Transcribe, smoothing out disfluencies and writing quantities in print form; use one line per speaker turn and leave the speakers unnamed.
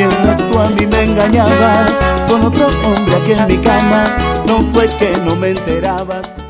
mientras tú a mí me engañabas con otro hombre aquí en mi cama. No fue que no me enteraba.